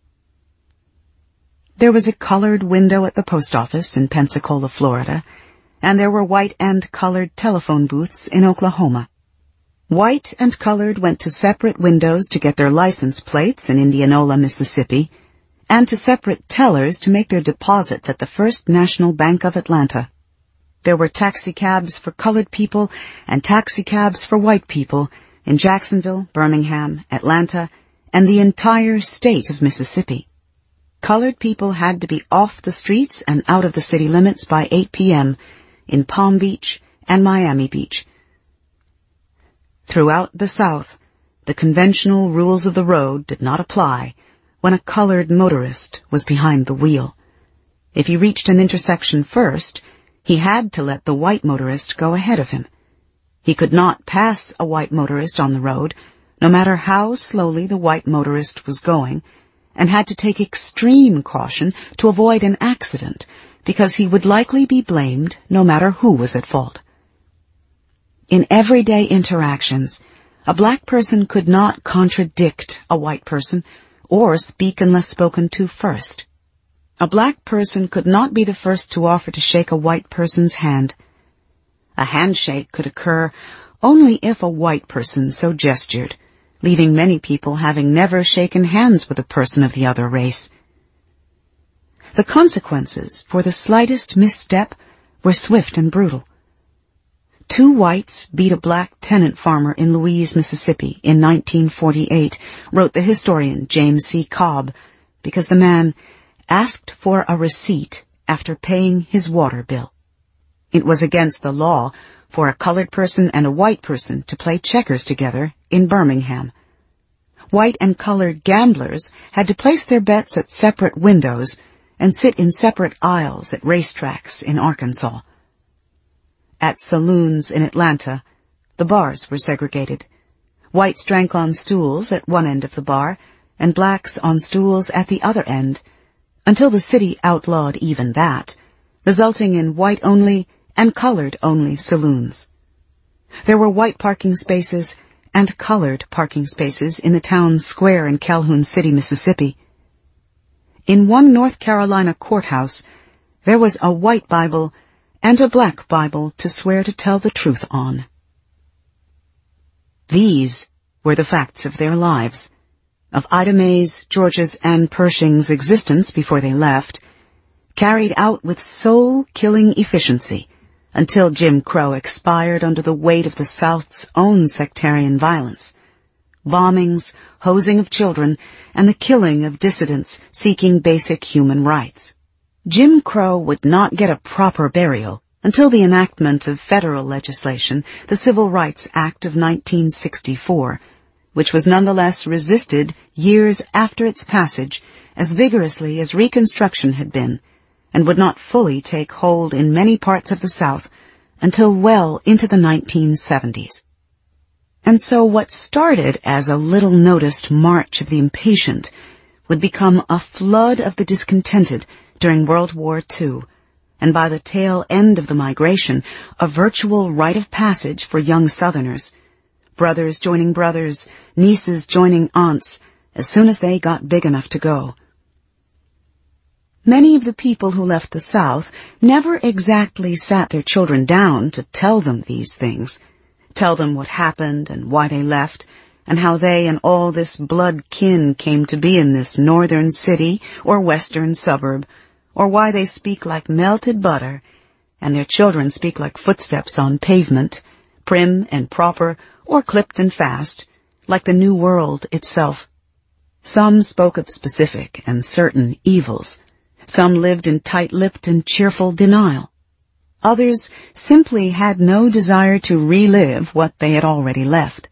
There was a colored window at the post office in Pensacola, Florida, and there were white and colored telephone booths in Oklahoma. White and colored went to separate windows to get their license plates in Indianola, Mississippi, and to separate tellers to make their deposits at the First National Bank of Atlanta. There were taxicabs for colored people and taxicabs for white people in Jacksonville, Birmingham, Atlanta, and the entire state of Mississippi. Colored people had to be off the streets and out of the city limits by 8 p.m. in Palm Beach and Miami Beach. Throughout the South, the conventional rules of the road did not apply when a colored motorist was behind the wheel. If he reached an intersection first, he had to let the white motorist go ahead of him. He could not pass a white motorist on the road, no matter how slowly the white motorist was going, and had to take extreme caution to avoid an accident, because he would likely be blamed no matter who was at fault. In everyday interactions, a black person could not contradict a white person or speak unless spoken to first. A black person could not be the first to offer to shake a white person's hand. A handshake could occur only if a white person so gestured, leaving many people having never shaken hands with a person of the other race. The consequences for the slightest misstep were swift and brutal. 2 whites beat a black tenant farmer in Louise, Mississippi in 1948, wrote the historian James C. Cobb, because the man asked for a receipt after paying his water bill. It was against the law for a colored person and a white person to play checkers together in Birmingham. White and colored gamblers had to place their bets at separate windows and sit in separate aisles at racetracks in Arkansas. At saloons in Atlanta, the bars were segregated. Whites drank on stools at one end of the bar and blacks on stools at the other end, until the city outlawed even that, resulting in white-only and colored-only saloons. There were white parking spaces and colored parking spaces in the town square in Calhoun City, Mississippi. In one North Carolina courthouse, there was a white Bible and a black Bible to swear to tell the truth on. These were the facts of their lives, of Ida May's, George's, and Pershing's existence before they left, carried out with soul-killing efficiency until Jim Crow expired under the weight of the South's own sectarian violence. Bombings, hosing of children, and the killing of dissidents seeking basic human rights. Jim Crow would not get a proper burial until the enactment of federal legislation, the Civil Rights Act of 1964, which was nonetheless resisted years after its passage as vigorously as Reconstruction had been, and would not fully take hold in many parts of the South until well into the 1970s. And so what started as a little-noticed march of the impatient would become a flood of the discontented during World War II, and by the tail end of the migration, a virtual rite of passage for young Southerners, brothers joining brothers, nieces joining aunts, as soon as they got big enough to go. Many of the people who left the South never exactly sat their children down to tell them these things, tell them what happened and why they left, and how they and all this blood kin came to be in this northern city or western suburb, or why they speak like melted butter, and their children speak like footsteps on pavement, prim and proper, or clipped and fast, like the New World itself. Some spoke of specific and certain evils. Some lived in tight-lipped and cheerful denial. Others simply had no desire to relive what they had already left.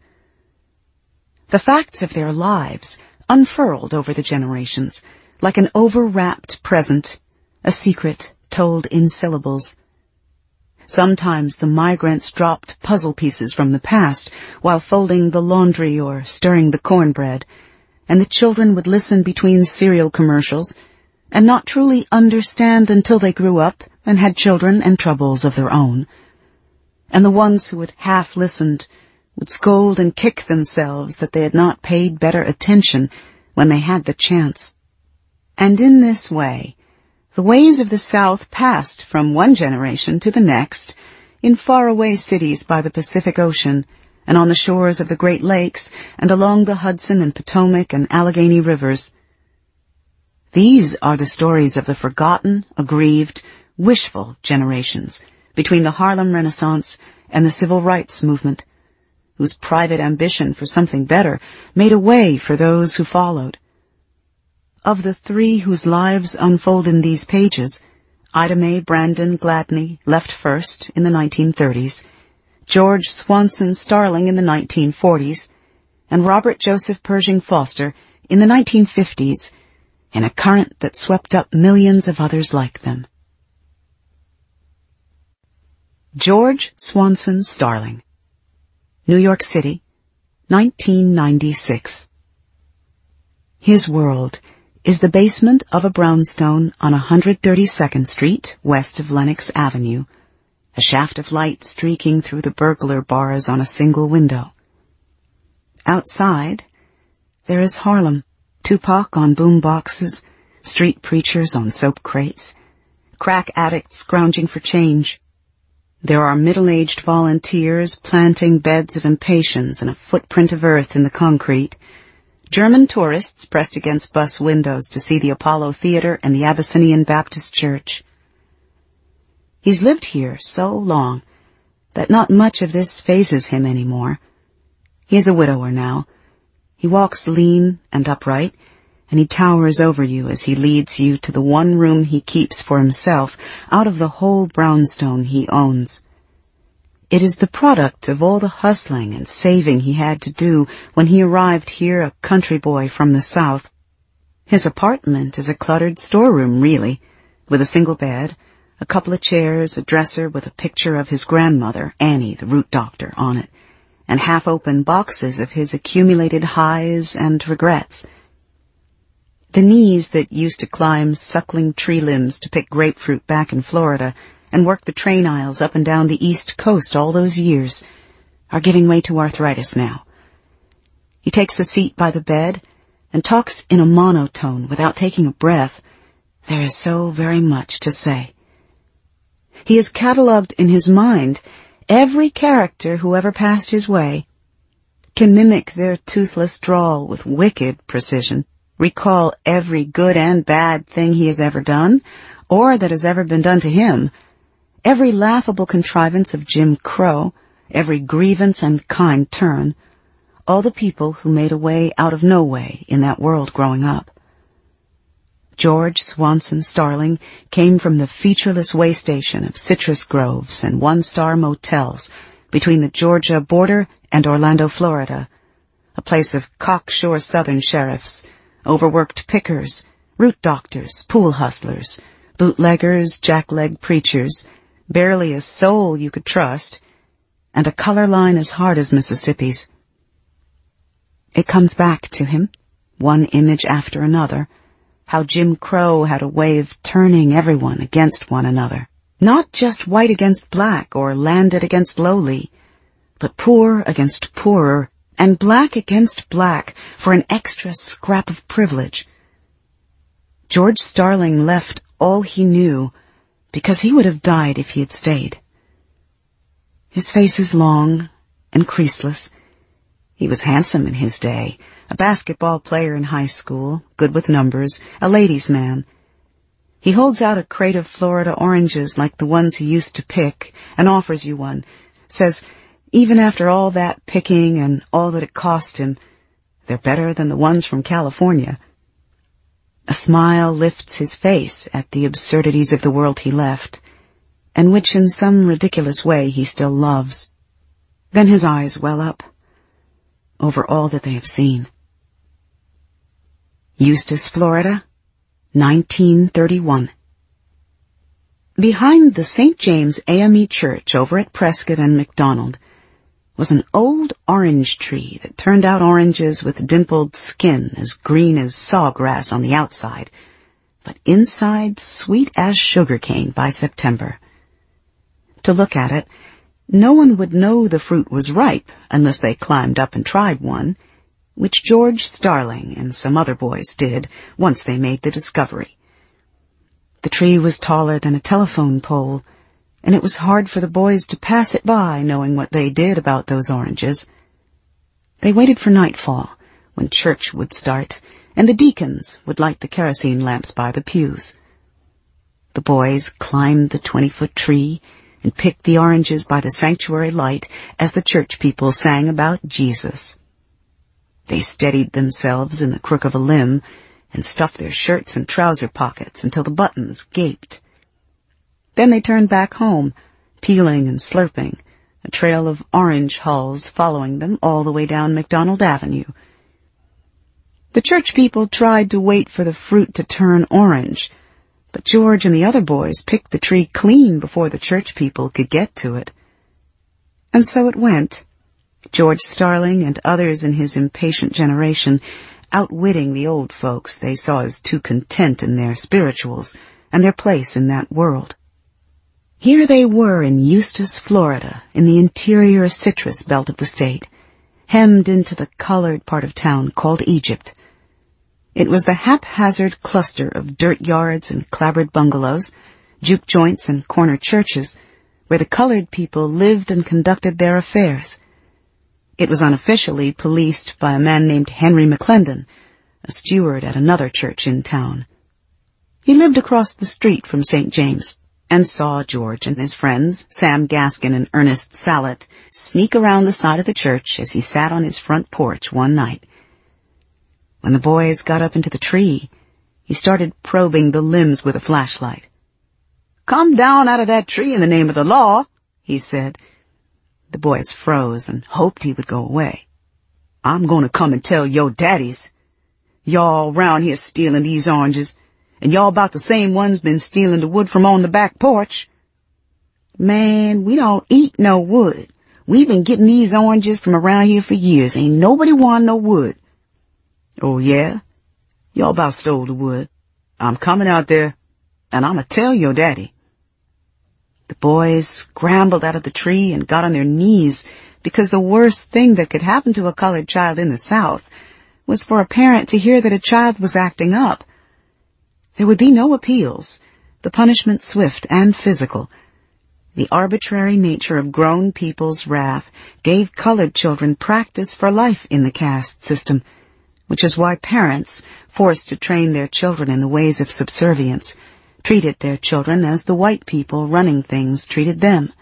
The facts of their lives unfurled over the generations, like an overwrapped present, a secret told in syllables. Sometimes the migrants dropped puzzle pieces from the past while folding the laundry or stirring the cornbread, and the children would listen between cereal commercials and not truly understand until they grew up and had children and troubles of their own. And the ones who had half listened would scold and kick themselves that they had not paid better attention when they had the chance. And in this way, the ways of the South passed from one generation to the next in faraway cities by the Pacific Ocean and on the shores of the Great Lakes and along the Hudson and Potomac and Allegheny rivers. These are the stories of the forgotten, aggrieved, wishful generations between the Harlem Renaissance and the Civil Rights Movement, whose private ambition for something better made a way for those who followed. Of the three whose lives unfold in these pages, Ida Mae Brandon Gladney left first in the 1930s, George Swanson Starling in the 1940s, and Robert Joseph Pershing Foster in the 1950s, in a current that swept up millions of others like them. George Swanson Starling, New York City, 1996. His world is the basement of a brownstone on 132nd Street, west of Lenox Avenue, a shaft of light streaking through the burglar bars on a single window. Outside, there is Harlem, Tupac on boom boxes, street preachers on soap crates, crack addicts scrounging for change. There are middle-aged volunteers planting beds of impatience and a footprint of earth in the concrete, German tourists pressed against bus windows to see the Apollo Theater and the Abyssinian Baptist Church. He's lived here so long that not much of this phases him anymore. He is a widower now. He walks lean and upright, and he towers over you as he leads you to the one room he keeps for himself out of the whole brownstone he owns. It is the product of all the hustling and saving he had to do when he arrived here a country boy from the South. His apartment is a cluttered storeroom, really, with a single bed, a couple of chairs, a dresser with a picture of his grandmother, Annie, the root doctor, on it, and half-open boxes of his accumulated highs and regrets. The knees that used to climb suckling tree limbs to pick grapefruit back in Florida and work the train aisles up and down the East Coast all those years are giving way to arthritis now. He takes a seat by the bed and talks in a monotone without taking a breath. There is so very much to say. He has catalogued in his mind every character who ever passed his way, can mimic their toothless drawl with wicked precision, recall every good and bad thing he has ever done, or that has ever been done to him, every laughable contrivance of Jim Crow, every grievance and kind turn, all the people who made a way out of no way in that world growing up. George Swanson Starling came from the featureless way station of citrus groves and one-star motels between the Georgia border and Orlando, Florida, a place of cocksure Southern sheriffs, overworked pickers, root doctors, pool hustlers, bootleggers, jackleg preachers, barely a soul you could trust, and a color line as hard as Mississippi's. It comes back to him, one image after another, how Jim Crow had a way of turning everyone against one another. Not just white against black or landed against lowly, but poor against poorer and black against black for an extra scrap of privilege. George Starling left all he knew because he would have died if he had stayed. His face is long and creaseless. He was handsome in his day, a basketball player in high school, good with numbers, a ladies' man. He holds out a crate of Florida oranges like the ones he used to pick and offers you one, says, even after all that picking and all that it cost him, they're better than the ones from California. A smile lifts his face at the absurdities of the world he left, and which in some ridiculous way he still loves. Then his eyes well up over all that they have seen. Eustis, Florida, 1931. Behind the St. James AME Church over at Prescott and McDonald was an old orange tree that turned out oranges with dimpled skin as green as sawgrass on the outside, but inside sweet as sugar cane by September. To look at it, no one would know the fruit was ripe unless they climbed up and tried one, which George Starling and some other boys did once they made the discovery. The tree was taller than a telephone pole, and it was hard for the boys to pass it by knowing what they did about those oranges. They waited for nightfall, when church would start, and the deacons would light the kerosene lamps by the pews. The boys climbed the 20-foot tree and picked the oranges by the sanctuary light as the church people sang about Jesus. They steadied themselves in the crook of a limb and stuffed their shirts and trouser pockets until the buttons gaped. Then they turned back home, peeling and slurping, a trail of orange hulls following them all the way down McDonald Avenue. The church people tried to wait for the fruit to turn orange, but George and the other boys picked the tree clean before the church people could get to it. And so it went. George Starling and others in his impatient generation, outwitting the old folks they saw as too content in their spirituals and their place in that world. Here they were in Eustis, Florida, in the interior citrus belt of the state, hemmed into the colored part of town called Egypt. It was the haphazard cluster of dirt yards and clapboard bungalows, juke joints and corner churches, where the colored people lived and conducted their affairs. It was unofficially policed by a man named Henry McClendon, a steward at another church in town. He lived across the street from St. James, and saw George and his friends, Sam Gaskin and Ernest Sallet, sneak around the side of the church as he sat on his front porch one night. When the boys got up into the tree, he started probing the limbs with a flashlight. "Come down out of that tree in the name of the law," he said. The boys froze and hoped he would go away. "I'm going to come and tell your daddies. Y'all round here stealing these oranges, and y'all about the same ones been stealing the wood from on the back porch." "Man, we don't eat no wood. We've been getting these oranges from around here for years. Ain't nobody want no wood." "Oh, yeah? Y'all about stole the wood. I'm coming out there, and I'm going to tell your daddy." The boys scrambled out of the tree and got on their knees because the worst thing that could happen to a colored child in the South was for a parent to hear that a child was acting up. There would be no appeals, the punishment swift and physical. The arbitrary nature of grown people's wrath gave colored children practice for life in the caste system, which is why parents, forced to train their children in the ways of subservience, treated their children as the white people running things treated them.